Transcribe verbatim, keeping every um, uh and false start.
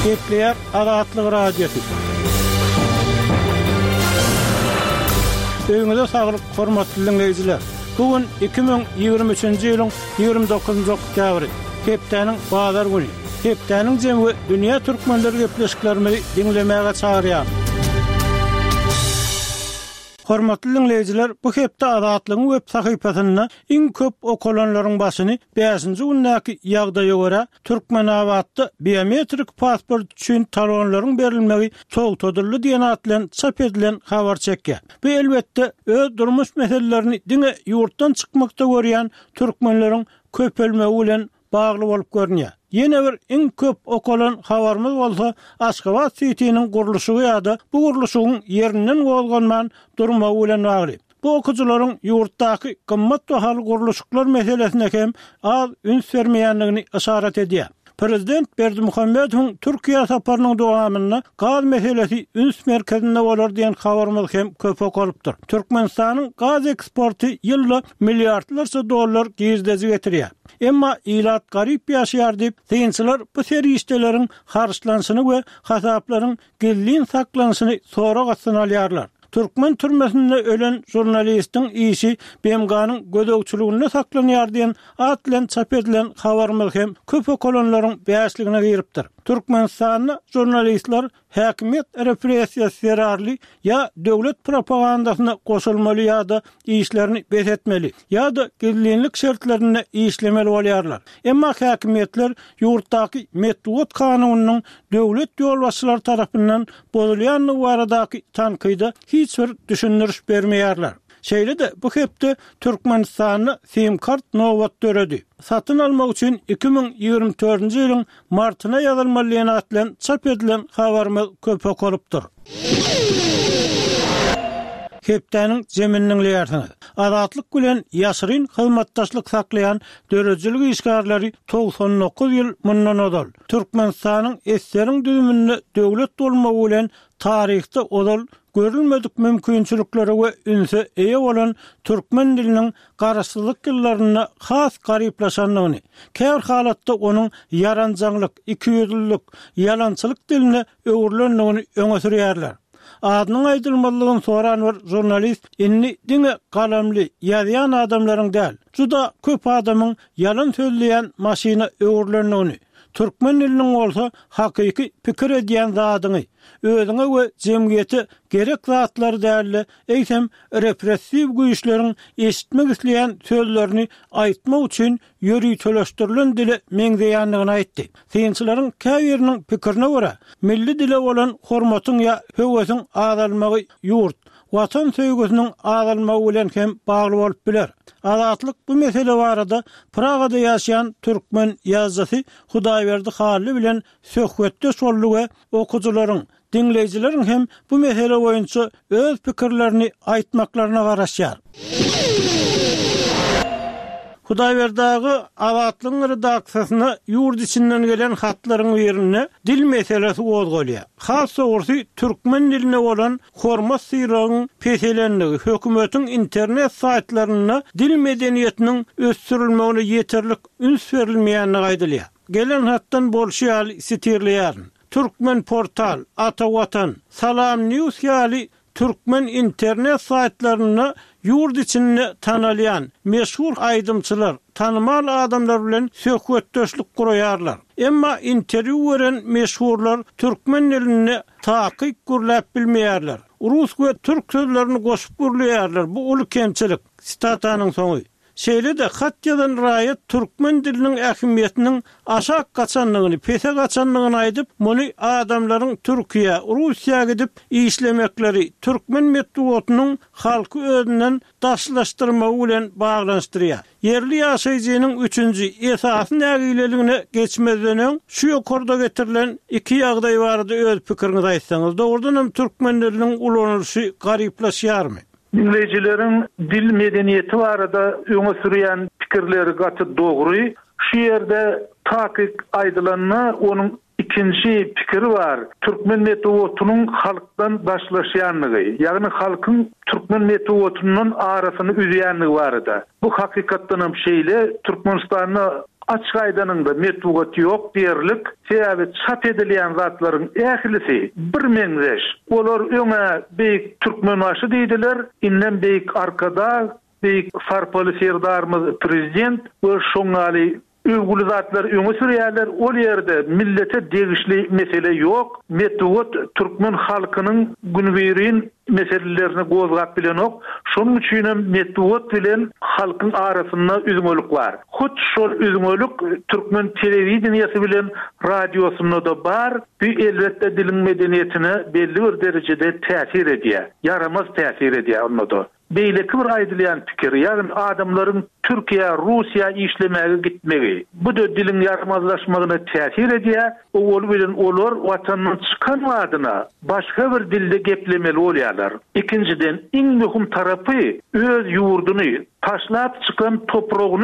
Kepler Azatlyk Radiosu. Öňüňizde saglyk, hormatly dinleýijiler. Bugün iki bin ýygrimi üçinji ýylyň ýygrimi dokuzunjy oktyabry, Hepdeniň bazar güni. Hepdeniň jemgy dünýä türkmenleri gepleşiklerini dinlemäge çagyrýar. Hormatly dinleýijiler, bu hepde Azatlygyň web sahypasynda iň köp okulanlaryň başyny beşinji günnäki ýagdaýa görä türkmen awatdy biometrik pasport üçin talonlaryň berilmegi togtadyrly diýen at bilen çap edilen habar çekýär. Bu elbetde öz durmuş meselelerini diňe ýurtdan çykmakda görýän türkmenleriň köpelmegi bilen bagly bolup görünýär. Yine bir iň köp okulan habarymyz bolsa Aşgabat sitiniň guruluşy ýa-da bu guruluşyň ýerinden bolganman durmagy bilen bagly. Bu okujularyň ýurtdaky gymmat bahaly guruluşlar meselesine hem az üns bermeýändigini işaret edýär. Prezident Berdimuhammedowyň Türkiýe saparynyň dowamynda gaz meselesi üns merkezinde bolar diýen habarymyz hem köp okulypdyr. Türkmenistanyň gaz eksporty ýylda milliardlarça dollar gizdezi getirýär. Emma ilat garip ýaşaýar diýip synçylar bu serişdeleriň harçlanşyny we hasaplaryň gizlin saklanşyny sonra gatsanalýarlar. Türkmen türmesinde ölen jurnalistiň işi B M G'nyň gödökçülüğünde saklanýar diýen at bilen çap edilen habarymyz hem köp okulanlaryň beýasligine giripdir. Türkmenistanyň jurnalistler häkimet repressiýasy zerarly ya döwlet propagandasyna goşulmaly ýa-da işlerini besetmeli ýa-da gizlinlik şertlerine işlemeli bolýarlar. Emma häkimetler ýurtdaky Medwet kanunynyň döwlet ýolbaşçylary tarapyndan bozulýanlygy baradaky tankyda hiç bir düşündiriş bermeýärler. Şeýle de bu hepde Türkmenistanyň sim kart nowat döredi. Satyn almak üçin iki bin ýygrimi dördünji ýylyň martyna ýazylmaly at bilen çap edilen habarymyz köp okulypdyr. Hepdeniň jemininiň ýerine Azatlyk bilen ýaşyryn hyzmatdaşlyk saklaýan dörejilik işgärleri doksan dokuz ýyl mundan odal. Türkmenistanyň eseriň düzüminde döwlet bolmagy bilen taryhda odal görülmedik mümkinçilikleri we ünse eýe bolan türkmen diliniň garaşsyzlyk ýyllaryna has gariplaşanlygyny, käbir halatda onuň yaranjanglyk, ikiýüzlülük, ýalançylyk diline öwürlenligini öňe sürýärler. Adynyň aýdylmalygyny soran bir jurnalist inni diňe galamly ýazýan adamlaryň däl, juda köp adamyň ýalan söýleýän maşyna öwürlenligini, türkmen diliniň bolsa hakyky pikir edýän zadyny, özüňe we jemgyýete gerek zatlary däli eýsem repressiw güýçleriň eşitmek isleýän sözlerini aýtmak üçin ýöri töleşdirilen dile meňzeýänligini aýtdy. Synçylaryň käbiriniň pikirine görä, milli dile bolan hormatyň ýa höwesiň azalmagy ýurt, watan söýgüsiniň azalmagy bilen hem bagly bolup biler. Azatlyk bu mesele barada Pragada ýaşaýan türkmen ýazgysy Hudaýberdi Hally bilen söhbetde şolly we okujularyň, dinleýijileriň hem bu mesele boýunça öz pikirlerini aýtmaklaryna garaşýar. Hudaýberdagy Azatlygyň redaksiýasyna ýurt içinden gelen hatlaryň birine dil meselesi gozgalýar. Has soňsy türkmen diline bolan hormat syragyň peşelenligi hökümetiň internet saytlaryna dil medeniýetiniň ösdürilmegine ýeterlik üns berilmeýänligi aýdylýar. Gelen hatdan bolşýal sitirleýär. Türkmen portal, Atawatan, Salam News ýaly türkmen internet saytlaryna ýurt içinde tanalyan meşhur aýdymçylar, tanymal adamlar bilen söhbetdeşlik guraýarlar. Emma interwýu beren meşhurlar türkmen diline takyk gurlap bilmeýärler. Rus we türk sözlerini goşup gurlaýarlar. Bu uly kemçilik. Statanyň soňy. Şeýle de hat ýazan raýat türkmen diliniň ähmiýetiniň aşak gaçanlygyny, pese gaçanlygyny aýdyp, muny adamlaryň Türkiýe, Russiýa gidip işlemekleri türkmen medeniýetiniň halky özünden daşlaşdyrmagy bilen baglanşdyrýar. Yerli ýaşaýjynyň üçünji esasy nägileligine geçmezden şu ýokarda getirilen iki ýagdaý barada öz pikiriňizi aýtsaňyz, dogrudan hem türkmen diliniň ulanýşy gariplaşýarmy? Dinleyijilerin dil medeniyeti barada öňe sürýän pikirleri gaty dogry. Şu ýerde takyk aýdylanyna onuň ikinci pikir var. Türkmen metodunyň halkdan başlaşýanlygy, ýagny halkyň Türkmen metodunyň arasyny üzýänligi barada. Bu hakykatdan hem şeýle Türkmenistanyň açyk aýdanyňda metodut ýok diýerlik, sebäbi çap edilýän zatlaryň ählisi bir meňzeş. Olar öňe beýik türkmen başy diýdiler, inden beýik arkada beýik sarpaly serdarymyz prezident we şoňaly öwgüli zatlar öňe sürýärler. Ol ýerde millete degişli mesele ýok. Metodut türkmen halkynyň günüberin meselelerini gozgap bilen ok. Şonuň üçin hem metodut bilen halkyň arasynda üzüňlük bar. Hut şol üzüňlük türkmen telewizionyasy bilen radiosynda da bar. Bu elbetde diliň medeniýetine belli bir derejede täsir edýär. Yaramaz täsir edýär onda. Beýleki bir aýdylýan pikir, ýagny adamlaryň Türkiýe, Russiýa işlemäge gitmegi. Bu da diliň yaramazlaşmagyna täsir edýär. Ol bilen olar watanyň çykan wadyna başga bir dilde geplemeli bolýarlar. İkinciden, iň möhüm tarapy öz ýurduny taşlap çykan topragyny